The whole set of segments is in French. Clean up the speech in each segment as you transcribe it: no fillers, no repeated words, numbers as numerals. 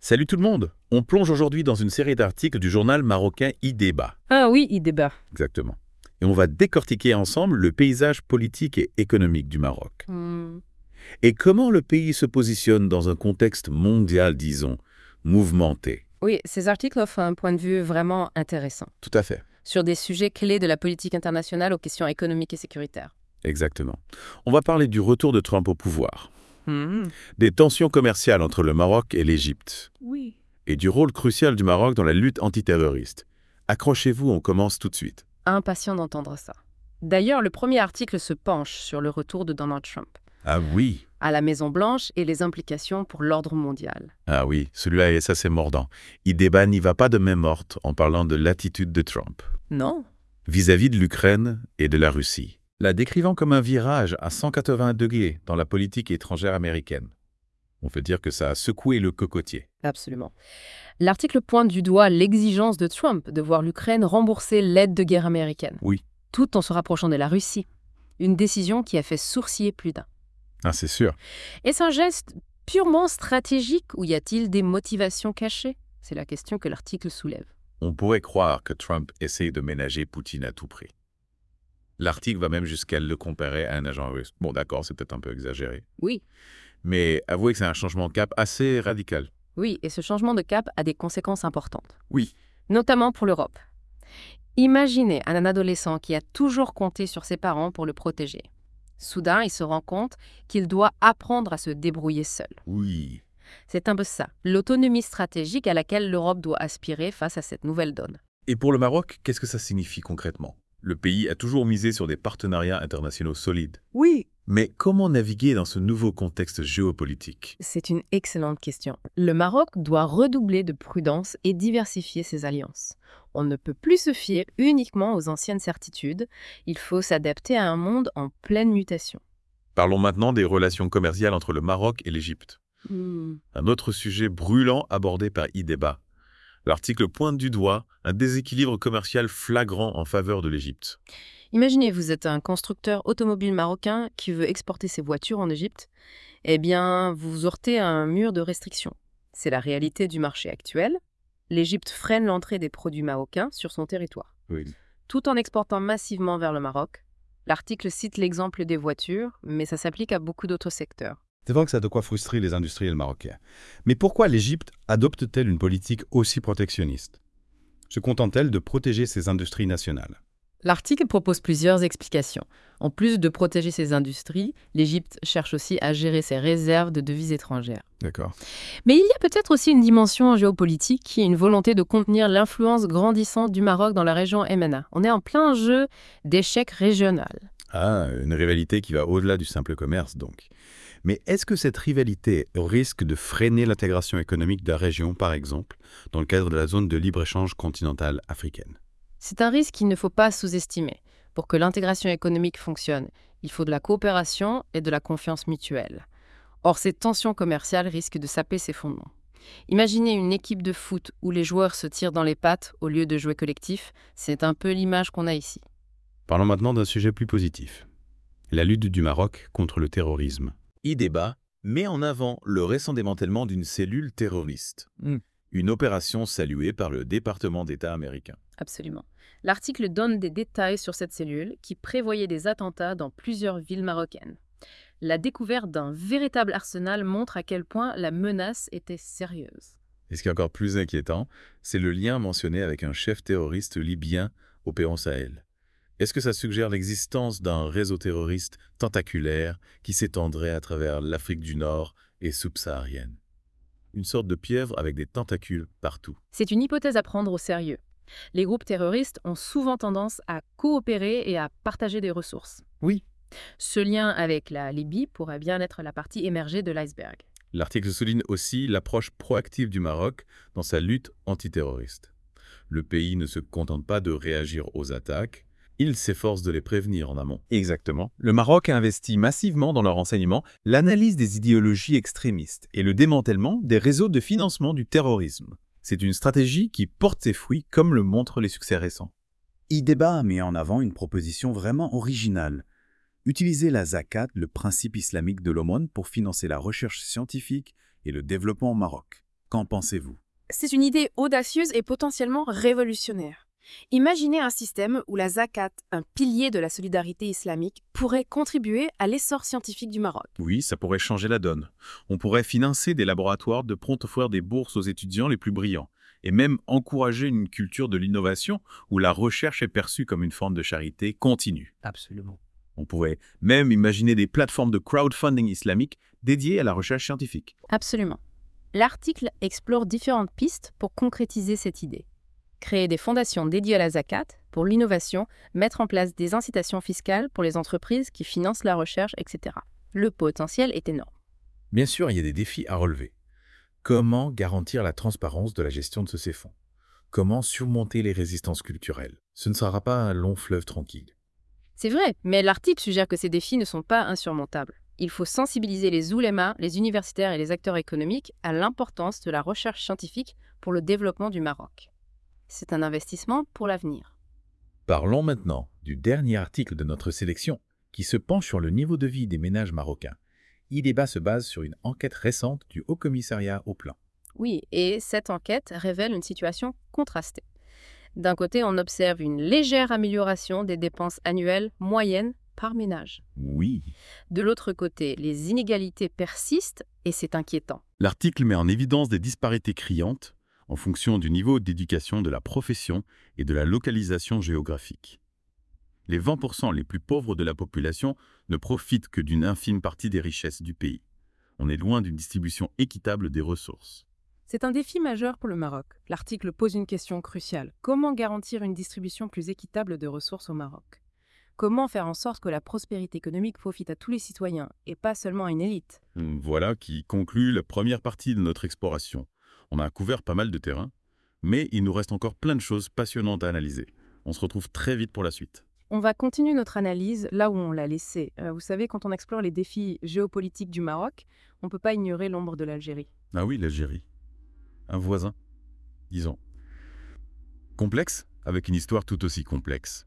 Salut tout le monde! On plonge aujourd'hui dans une série d'articles du journal marocain iDébat. Ah oui, iDébat. Exactement. Et on va décortiquer ensemble le paysage politique et économique du Maroc. Et comment le pays se positionne dans un contexte mondial, disons, mouvementé. Oui, ces articles offrent un point de vue vraiment intéressant Tout à fait. sur des sujets clés de la politique internationale aux questions économiques et sécuritaires. Exactement. On va parler du retour de Trump au pouvoir, Hmm. des tensions commerciales entre le Maroc et l'Égypte, Oui. et du rôle crucial du Maroc dans la lutte antiterroriste. Accrochez-vous, on commence tout de suite. Impatient d'entendre ça. D'ailleurs, le premier article se penche sur le retour de Donald Trump Ah oui! à la Maison-Blanche et les implications pour l'ordre mondial. Ah oui, celui-là est assez mordant. iDébat n'y va pas de main morte en parlant de l'attitude de Trump Non? vis-à-vis de l'Ukraine et de la Russie, la décrivant comme un virage à 180 degrés dans la politique étrangère américaine. On peut dire que ça a secoué le cocotier. Absolument. L'article pointe du doigt l'exigence de Trump de voir l'Ukraine rembourser l'aide de guerre américaine, Oui. tout en se rapprochant de la Russie. Une décision qui a fait sourciller plus d'un. Ah, c'est sûr. Est-ce un geste purement stratégique ou y a-t-il des motivations cachées? C'est la question que l'article soulève. On pourrait croire que Trump essaye de ménager Poutine à tout prix. L'article va même jusqu'à le comparer à un agent russe. Bon, d'accord, c'est peut-être un peu exagéré. Oui, Mais avouez que c'est un changement de cap assez radical. oui, et ce changement de cap a des conséquences importantes, Oui. notamment pour l'Europe. Imaginez un adolescent qui a toujours compté sur ses parents pour le protéger. Soudain, il se rend compte qu'il doit apprendre à se débrouiller seul. Oui. C'est un peu ça, l'autonomie stratégique à laquelle l'Europe doit aspirer face à cette nouvelle donne. Et pour le Maroc, qu'est-ce que ça signifie concrètement? Le pays a toujours misé sur des partenariats internationaux solides. Oui, Mais comment naviguer dans ce nouveau contexte géopolitique? c'est une excellente question. Le Maroc doit redoubler de prudence et diversifier ses alliances. On ne peut plus se fier uniquement aux anciennes certitudes, il faut s'adapter à un monde en pleine mutation. Parlons maintenant des relations commerciales entre le Maroc et l'Égypte. Un autre sujet brûlant abordé par iDébat. L'article pointe du doigt un déséquilibre commercial flagrant en faveur de l'Égypte. Imaginez, vous êtes un constructeur automobile marocain qui veut exporter ses voitures en Égypte. Eh bien, vous vous heurtez à un mur de restrictions. C'est la réalité du marché actuel. L'Égypte freine l'entrée des produits marocains sur son territoire, Oui. tout en exportant massivement vers le Maroc. L'article cite l'exemple des voitures, mais ça s'applique à beaucoup d'autres secteurs. C'est vrai que ça a de quoi frustrer les industriels marocains. Mais pourquoi l'Égypte adopte-t-elle une politique aussi protectionniste? Se contente-t-elle de protéger ses industries nationales? L'article propose plusieurs explications. En plus de protéger ses industries, l'Égypte cherche aussi à gérer ses réserves de devises étrangères. D'accord. Mais il y a peut-être aussi une dimension géopolitique, une volonté de contenir l'influence grandissante du Maroc dans la région MENA. On est en plein jeu d'échecs régional. Ah, une rivalité qui va au-delà du simple commerce, donc. Mais est-ce que cette rivalité risque de freiner l'intégration économique de la région, par exemple, dans le cadre de la zone de libre-échange continentale africaine? C'est un risque qu'il ne faut pas sous-estimer. Pour que l'intégration économique fonctionne, il faut de la coopération et de la confiance mutuelle. Or, ces tensions commerciales risquent de saper ces fondements. Imaginez une équipe de foot où les joueurs se tirent dans les pattes au lieu de jouer collectif. C'est un peu l'image qu'on a ici. Parlons maintenant d'un sujet plus positif. La lutte du Maroc contre le terrorisme. iDébat met en avant le récent démantèlement d'une cellule terroriste. Une opération saluée par le département d'État américain. Absolument. L'article donne des détails sur cette cellule qui prévoyait des attentats dans plusieurs villes marocaines. La découverte d'un véritable arsenal montre à quel point la menace était sérieuse. Et ce qui est encore plus inquiétant, c'est le lien mentionné avec un chef terroriste libyen opérant Sahel. Est-ce que ça suggère l'existence d'un réseau terroriste tentaculaire qui s'étendrait à travers l'Afrique du Nord et subsaharienne? Une sorte de pieuvre avec des tentacules partout. C'est une hypothèse à prendre au sérieux. Les groupes terroristes ont souvent tendance à coopérer et à partager des ressources. Oui. Ce lien avec la Libye pourrait bien être la partie émergée de l'iceberg. L'article souligne aussi l'approche proactive du Maroc dans sa lutte antiterroriste. Le pays ne se contente pas de réagir aux attaques, il s'efforce de les prévenir en amont. Exactement. Le Maroc a investi massivement dans leur enseignement l'analyse des idéologies extrémistes et le démantèlement des réseaux de financement du terrorisme. C'est une stratégie qui porte ses fruits comme le montrent les succès récents. iDébat met en avant une proposition vraiment originale. Utiliser la zakat, le principe islamique de l'aumône, pour financer la recherche scientifique et le développement au Maroc. Qu'en pensez-vous? C'est une idée audacieuse et potentiellement révolutionnaire. Imaginez un système où la zakat, un pilier de la solidarité islamique, pourrait contribuer à l'essor scientifique du Maroc. Oui, ça pourrait changer la donne. On pourrait financer des laboratoires de prompt offrir des bourses aux étudiants les plus brillants, et même encourager une culture de l'innovation où la recherche est perçue comme une forme de charité continue. Absolument. On pourrait même imaginer des plateformes de crowdfunding islamique dédiées à la recherche scientifique. Absolument. L'article explore différentes pistes pour concrétiser cette idée. Créer des fondations dédiées à la zakat pour l'innovation, mettre en place des incitations fiscales pour les entreprises qui financent la recherche, etc. Le potentiel est énorme. Bien sûr, il y a des défis à relever. Comment garantir la transparence de la gestion de ces fonds? Comment surmonter les résistances culturelles? Ce ne sera pas un long fleuve tranquille. C'est vrai, mais l'article suggère que ces défis ne sont pas insurmontables. Il faut sensibiliser les oulémas, les universitaires et les acteurs économiques à l'importance de la recherche scientifique pour le développement du Maroc. C'est un investissement pour l'avenir. Parlons maintenant du dernier article de notre sélection qui se penche sur le niveau de vie des ménages marocains. IDEBA se base sur une enquête récente du Haut-Commissariat au Plan. Oui, et cette enquête révèle une situation contrastée. D'un côté, on observe une légère amélioration des dépenses annuelles moyennes par ménage. Oui. De l'autre côté, les inégalités persistent et c'est inquiétant. L'article met en évidence des disparités criantes en fonction du niveau d'éducation de la profession et de la localisation géographique. Les 20% les plus pauvres de la population ne profitent que d'une infime partie des richesses du pays. On est loin d'une distribution équitable des ressources. C'est un défi majeur pour le Maroc. L'article pose une question cruciale. Comment garantir une distribution plus équitable de ressources au Maroc? Comment faire en sorte que la prospérité économique profite à tous les citoyens et pas seulement à une élite? Voilà qui conclut la première partie de notre exploration. On a couvert pas mal de terrain, mais il nous reste encore plein de choses passionnantes à analyser. On se retrouve très vite pour la suite. On va continuer notre analyse là où on l'a laissé. Vous savez, quand on explore les défis géopolitiques du Maroc, on ne peut pas ignorer l'ombre de l'Algérie. Ah oui, l'Algérie. Un voisin, disons. Complexe, avec une histoire tout aussi complexe.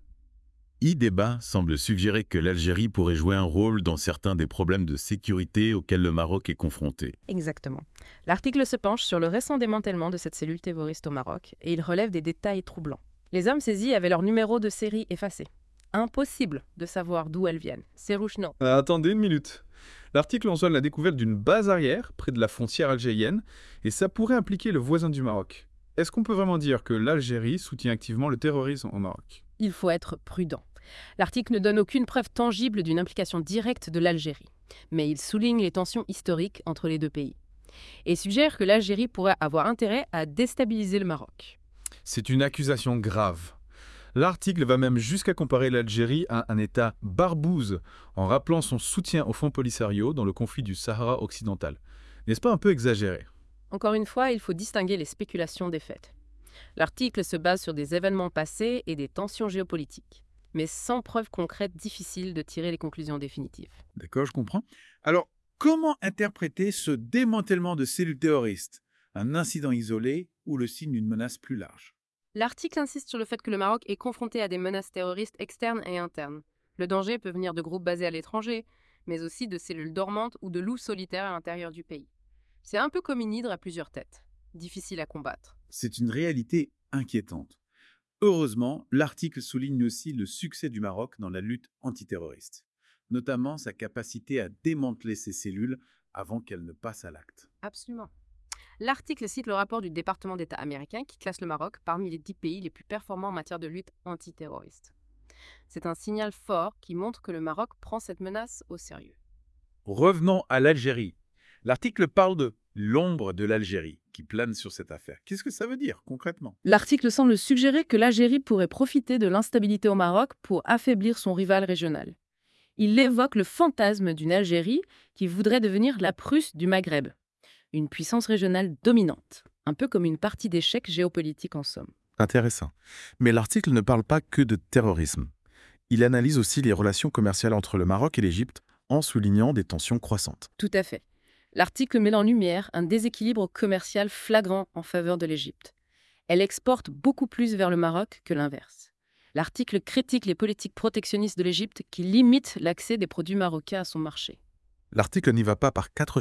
IDEBA semble suggérer que l'Algérie pourrait jouer un rôle dans certains des problèmes de sécurité auxquels le Maroc est confronté. Exactement. L'article se penche sur le récent démantèlement de cette cellule terroriste au Maroc et il relève des détails troublants. Les hommes saisis avaient leur numéro de série effacé. Impossible de savoir d'où elles viennent. C'est rouge-non. Attendez une minute. L'article mentionne la découverte d'une base arrière près de la frontière algérienne et ça pourrait impliquer le voisin du Maroc. Est-ce qu'on peut vraiment dire que l'Algérie soutient activement le terrorisme au Maroc? Il faut être prudent. L'article ne donne aucune preuve tangible d'une implication directe de l'Algérie, mais il souligne les tensions historiques entre les deux pays et suggère que l'Algérie pourrait avoir intérêt à déstabiliser le Maroc. C'est une accusation grave. L'article va même jusqu'à comparer l'Algérie à un État barbouze en rappelant son soutien au Front Polisario dans le conflit du Sahara occidental. N'est-ce pas un peu exagéré? Encore une fois, il faut distinguer les spéculations des faits. L'article se base sur des événements passés et des tensions géopolitiques, mais sans preuve concrète, difficile de tirer les conclusions définitives. D'accord, je comprends. Alors, comment interpréter ce démantèlement de cellules terroristes? Un incident isolé ou le signe d'une menace plus large? L'article insiste sur le fait que le Maroc est confronté à des menaces terroristes externes et internes. Le danger peut venir de groupes basés à l'étranger, mais aussi de cellules dormantes ou de loups solitaires à l'intérieur du pays. C'est un peu comme une hydre à plusieurs têtes, difficile à combattre. C'est une réalité inquiétante. Heureusement, l'article souligne aussi le succès du Maroc dans la lutte antiterroriste, notamment sa capacité à démanteler ces cellules avant qu'elles ne passent à l'acte. Absolument. L'article cite le rapport du département d'État américain qui classe le Maroc parmi les 10 pays les plus performants en matière de lutte antiterroriste. C'est un signal fort qui montre que le Maroc prend cette menace au sérieux. Revenons à l'Algérie. L'article parle de l'ombre de l'Algérie qui plane sur cette affaire. Qu'est-ce que ça veut dire concrètement? L'article semble suggérer que l'Algérie pourrait profiter de l'instabilité au Maroc pour affaiblir son rival régional. Il évoque le fantasme d'une Algérie qui voudrait devenir la Prusse du Maghreb, une puissance régionale dominante, un peu comme une partie d'échec géopolitique en somme. Intéressant. Mais l'article ne parle pas que de terrorisme. Il analyse aussi les relations commerciales entre le Maroc et l'Égypte en soulignant des tensions croissantes. Tout à fait. L'article met en lumière un déséquilibre commercial flagrant en faveur de l'Égypte. Elle exporte beaucoup plus vers le Maroc que l'inverse. L'article critique les politiques protectionnistes de l'Égypte qui limitent l'accès des produits marocains à son marché. L'article n'y va pas par quatre chemins.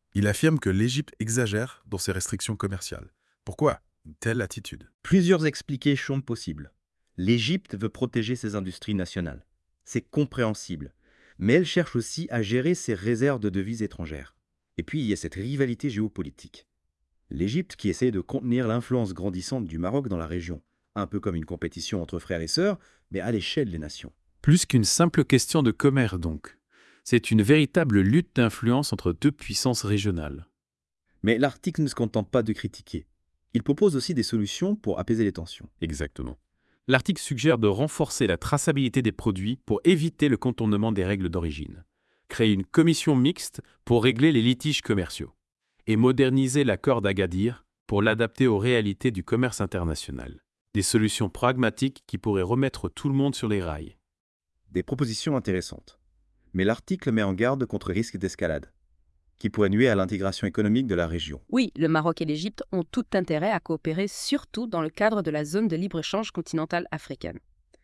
Il affirme que l'Égypte exagère dans ses restrictions commerciales. Pourquoi une telle attitude? Plusieurs explications possibles. L'Égypte veut protéger ses industries nationales. C'est compréhensible. Mais elle cherche aussi à gérer ses réserves de devises étrangères. Et puis, il y a cette rivalité géopolitique. L'Égypte qui essaie de contenir l'influence grandissante du Maroc dans la région. Un peu comme une compétition entre frères et sœurs, mais à l'échelle des nations. Plus qu'une simple question de commerce donc. C'est une véritable lutte d'influence entre deux puissances régionales. Mais l'article ne se contente pas de critiquer. Il propose aussi des solutions pour apaiser les tensions. Exactement. L'article suggère de renforcer la traçabilité des produits pour éviter le contournement des règles d'origine, créer une commission mixte pour régler les litiges commerciaux, et moderniser l'accord d'Agadir pour l'adapter aux réalités du commerce international. Des solutions pragmatiques qui pourraient remettre tout le monde sur les rails. Des propositions intéressantes. Mais l'article met en garde contre risque d'escalade, qui pourrait nuire à l'intégration économique de la région. Oui, le Maroc et l'Égypte ont tout intérêt à coopérer, surtout dans le cadre de la zone de libre-échange continentale africaine.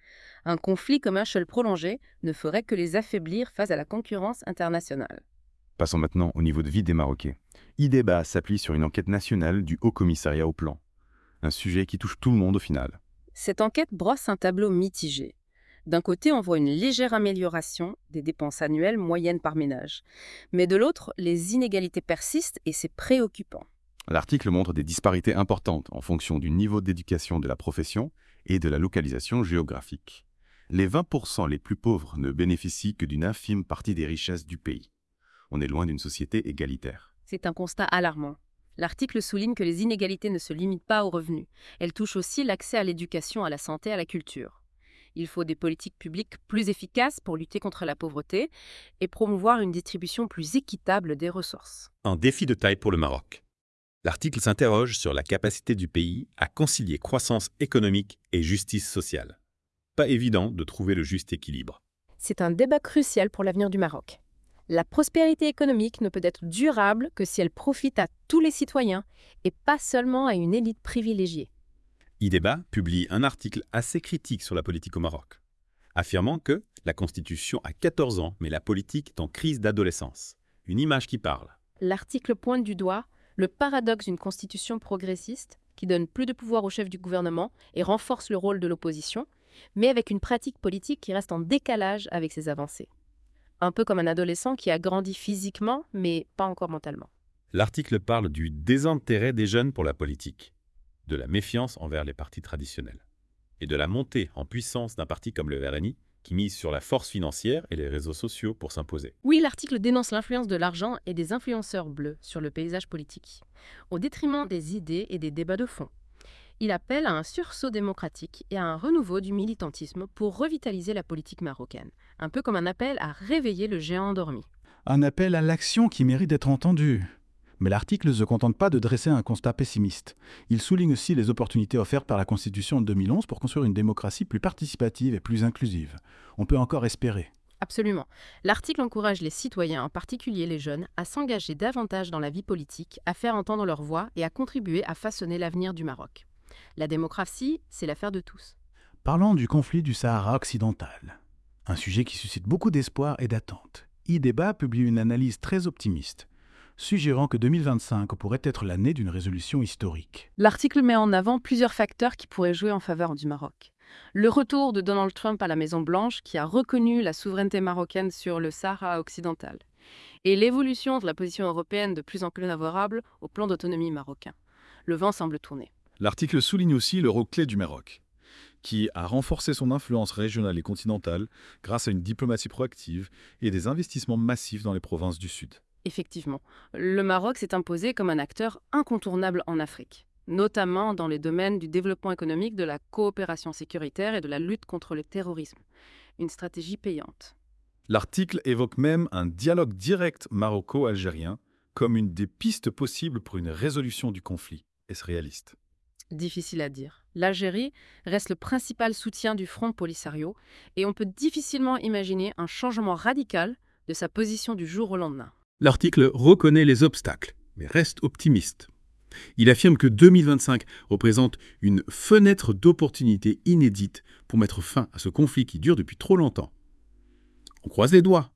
Un conflit commercial prolongé ne ferait que les affaiblir face à la concurrence internationale. Passons maintenant au niveau de vie des Marocains. IDEBA s'appuie sur une enquête nationale du Haut Commissariat au Plan. Un sujet qui touche tout le monde au final. Cette enquête brosse un tableau mitigé. D'un côté, on voit une légère amélioration des dépenses annuelles moyennes par ménage. Mais de l'autre, les inégalités persistent et c'est préoccupant. L'article montre des disparités importantes en fonction du niveau d'éducation de la profession et de la localisation géographique. Les 20% les plus pauvres ne bénéficient que d'une infime partie des richesses du pays. On est loin d'une société égalitaire. C'est un constat alarmant. L'article souligne que les inégalités ne se limitent pas aux revenus. Elles touchent aussi l'accès à l'éducation, à la santé, à la culture. Il faut des politiques publiques plus efficaces pour lutter contre la pauvreté et promouvoir une distribution plus équitable des ressources. Un défi de taille pour le Maroc. L'article s'interroge sur la capacité du pays à concilier croissance économique et justice sociale. Pas évident de trouver le juste équilibre. C'est un débat crucial pour l'avenir du Maroc. La prospérité économique ne peut être durable que si elle profite à tous les citoyens et pas seulement à une élite privilégiée. IDEBA publie un article assez critique sur la politique au Maroc, affirmant que la Constitution a 14 ans, mais la politique est en crise d'adolescence. Une image qui parle. L'article pointe du doigt le paradoxe d'une constitution progressiste qui donne plus de pouvoir au chef du gouvernement et renforce le rôle de l'opposition, mais avec une pratique politique qui reste en décalage avec ses avancées. Un peu comme un adolescent qui a grandi physiquement, mais pas encore mentalement. L'article parle du désintérêt des jeunes pour la politique, de la méfiance envers les partis traditionnels, et de la montée en puissance d'un parti comme le RNI, qui mise sur la force financière et les réseaux sociaux pour s'imposer. Oui, l'article dénonce l'influence de l'argent et des influenceurs bleus sur le paysage politique, au détriment des idées et des débats de fond. Il appelle à un sursaut démocratique et à un renouveau du militantisme pour revitaliser la politique marocaine, un peu comme un appel à réveiller le géant endormi. Un appel à l'action qui mérite d'être entendu. Mais l'article ne se contente pas de dresser un constat pessimiste. Il souligne aussi les opportunités offertes par la Constitution de 2011 pour construire une démocratie plus participative et plus inclusive. On peut encore espérer. Absolument. L'article encourage les citoyens, en particulier les jeunes, à s'engager davantage dans la vie politique, à faire entendre leur voix et à contribuer à façonner l'avenir du Maroc. La démocratie, c'est l'affaire de tous. Parlons du conflit du Sahara occidental. Un sujet qui suscite beaucoup d'espoir et d'attente. IDEBA publie une analyse très optimiste, suggérant que 2025 pourrait être l'année d'une résolution historique. L'article met en avant plusieurs facteurs qui pourraient jouer en faveur du Maroc. Le retour de Donald Trump à la Maison-Blanche, qui a reconnu la souveraineté marocaine sur le Sahara occidental, et l'évolution de la position européenne de plus en plus favorable au plan d'autonomie marocain. Le vent semble tourner. L'article souligne aussi le rôle clé du Maroc, qui a renforcé son influence régionale et continentale grâce à une diplomatie proactive et des investissements massifs dans les provinces du Sud. Effectivement, le Maroc s'est imposé comme un acteur incontournable en Afrique, notamment dans les domaines du développement économique, de la coopération sécuritaire et de la lutte contre le terrorisme. Une stratégie payante. L'article évoque même un dialogue direct maroco-algérien comme une des pistes possibles pour une résolution du conflit. Est-ce réaliste ? Difficile à dire. L'Algérie reste le principal soutien du Front Polisario et on peut difficilement imaginer un changement radical de sa position du jour au lendemain. L'article reconnaît les obstacles, mais reste optimiste. Il affirme que 2025 représente une fenêtre d'opportunité inédite pour mettre fin à ce conflit qui dure depuis trop longtemps. On croise les doigts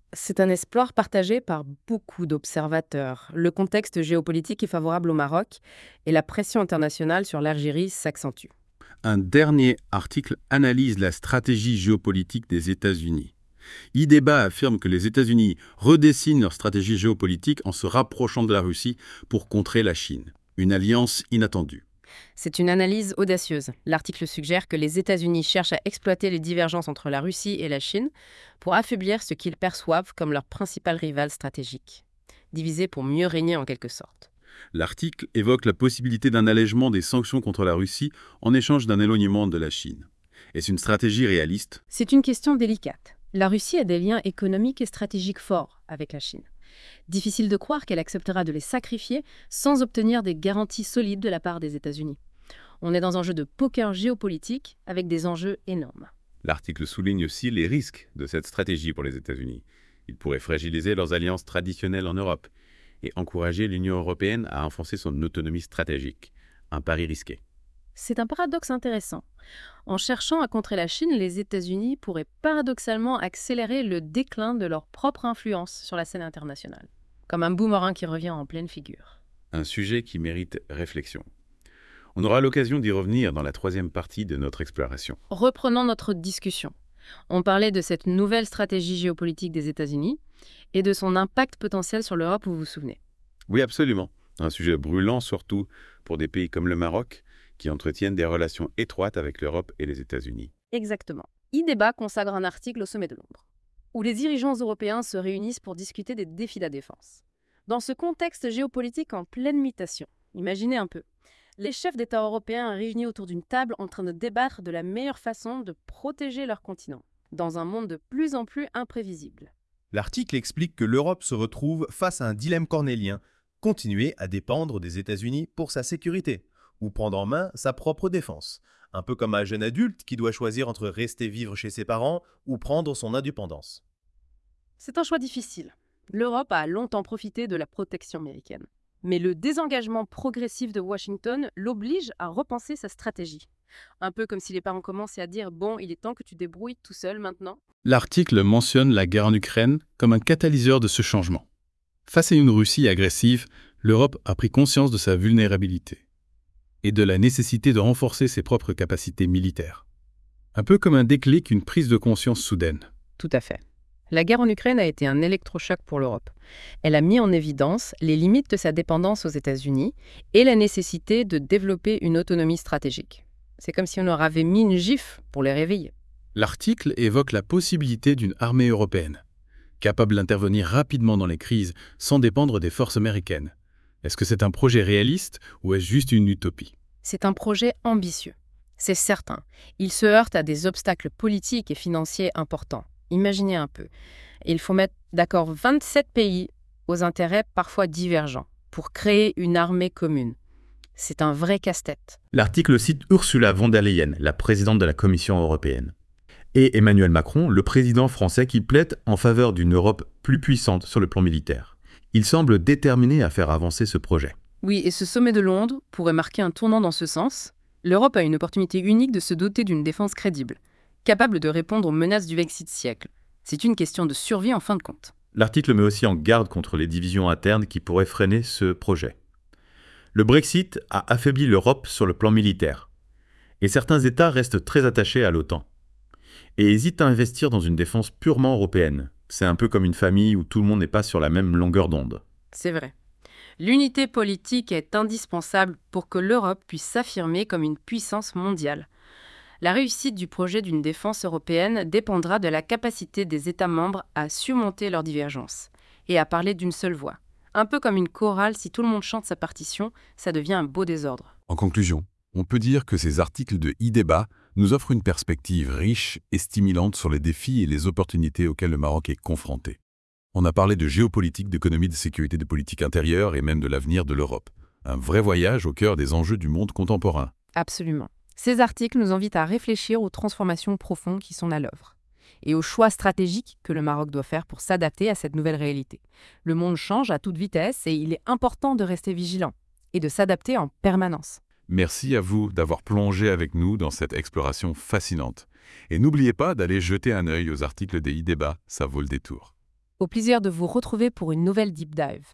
C'est un espoir partagé par beaucoup d'observateurs. Le contexte géopolitique est favorable au Maroc et la pression internationale sur l'Algérie s'accentue. Un dernier article analyse la stratégie géopolitique des États-Unis. IDEBA affirme que les États-Unis redessinent leur stratégie géopolitique en se rapprochant de la Russie pour contrer la Chine. Une alliance inattendue. C'est une analyse audacieuse. L'article suggère que les États-Unis cherchent à exploiter les divergences entre la Russie et la Chine pour affaiblir ce qu'ils perçoivent comme leur principal rival stratégique. Diviser pour mieux régner en quelque sorte. L'article évoque la possibilité d'un allègement des sanctions contre la Russie en échange d'un éloignement de la Chine. Est-ce une stratégie réaliste? C'est une question délicate. La Russie a des liens économiques et stratégiques forts avec la Chine. Difficile de croire qu'elle acceptera de les sacrifier sans obtenir des garanties solides de la part des États-Unis. On est dans un jeu de poker géopolitique avec des enjeux énormes. L'article souligne aussi les risques de cette stratégie pour les États-Unis. Il pourrait fragiliser leurs alliances traditionnelles en Europe et encourager l'Union européenne à enfoncer son autonomie stratégique. Un pari risqué. C'est un paradoxe intéressant. En cherchant à contrer la Chine, les États-Unis pourraient paradoxalement accélérer le déclin de leur propre influence sur la scène internationale. Comme un boomerang qui revient en pleine figure. Un sujet qui mérite réflexion. On aura l'occasion d'y revenir dans la troisième partie de notre exploration. Reprenons notre discussion. On parlait de cette nouvelle stratégie géopolitique des États-Unis et de son impact potentiel sur l'Europe, vous vous souvenez. Oui, absolument. Un sujet brûlant, surtout pour des pays comme le Maroc, qui entretiennent des relations étroites avec l'Europe et les États-Unis. Exactement. IDEBA consacre un article au sommet de Londres, où les dirigeants européens se réunissent pour discuter des défis de la défense. Dans ce contexte géopolitique en pleine mutation, imaginez un peu, les chefs d'État européens réunis autour d'une table en train de débattre de la meilleure façon de protéger leur continent, dans un monde de plus en plus imprévisible. L'article explique que l'Europe se retrouve face à un dilemme cornélien, continuer à dépendre des États-Unis pour sa sécurité, ou prendre en main sa propre défense, un peu comme un jeune adulte qui doit choisir entre rester vivre chez ses parents ou prendre son indépendance. C'est un choix difficile. L'Europe a longtemps profité de la protection américaine. Mais le désengagement progressif de Washington l'oblige à repenser sa stratégie. Un peu comme si les parents commençaient à dire « Bon, il est temps que tu débrouilles tout seul maintenant ». L'article mentionne la guerre en Ukraine comme un catalyseur de ce changement. Face à une Russie agressive, l'Europe a pris conscience de sa vulnérabilité et de la nécessité de renforcer ses propres capacités militaires. Un peu comme un déclic, une prise de conscience soudaine. Tout à fait. La guerre en Ukraine a été un électrochoc pour l'Europe. Elle a mis en évidence les limites de sa dépendance aux États-Unis et la nécessité de développer une autonomie stratégique. C'est comme si on leur avait mis une gifle pour les réveiller. L'article évoque la possibilité d'une armée européenne, capable d'intervenir rapidement dans les crises sans dépendre des forces américaines. Est-ce que c'est un projet réaliste ou est-ce juste une utopie? C'est un projet ambitieux. C'est certain. Il se heurte à des obstacles politiques et financiers importants. Imaginez un peu. Il faut mettre d'accord 27 pays aux intérêts parfois divergents pour créer une armée commune. C'est un vrai casse-tête. L'article cite Ursula von der Leyen, la présidente de la Commission européenne, et Emmanuel Macron, le président français qui plaide en faveur d'une Europe plus puissante sur le plan militaire. Il semble déterminé à faire avancer ce projet. Oui, et ce sommet de Londres pourrait marquer un tournant dans ce sens. L'Europe a une opportunité unique de se doter d'une défense crédible, capable de répondre aux menaces du XXe siècle. C'est une question de survie en fin de compte. L'article met aussi en garde contre les divisions internes qui pourraient freiner ce projet. Le Brexit a affaibli l'Europe sur le plan militaire, et certains États restent très attachés à l'OTAN, et hésitent à investir dans une défense purement européenne. C'est un peu comme une famille où tout le monde n'est pas sur la même longueur d'onde. C'est vrai. L'unité politique est indispensable pour que l'Europe puisse s'affirmer comme une puissance mondiale. La réussite du projet d'une défense européenne dépendra de la capacité des États membres à surmonter leurs divergences et à parler d'une seule voix. Un peu comme une chorale, si tout le monde chante sa partition, ça devient un beau désordre. En conclusion, on peut dire que ces articles de IDEBA nous offrent une perspective riche et stimulante sur les défis et les opportunités auxquels le Maroc est confronté. On a parlé de géopolitique, d'économie, de sécurité, de politique intérieure et même de l'avenir de l'Europe. Un vrai voyage au cœur des enjeux du monde contemporain. Absolument. Ces articles nous invitent à réfléchir aux transformations profondes qui sont à l'œuvre et aux choix stratégiques que le Maroc doit faire pour s'adapter à cette nouvelle réalité. Le monde change à toute vitesse et il est important de rester vigilant et de s'adapter en permanence. Merci à vous d'avoir plongé avec nous dans cette exploration fascinante. Et n'oubliez pas d'aller jeter un œil aux articles des IDEBA, ça vaut le détour. Au plaisir de vous retrouver pour une nouvelle Deep Dive.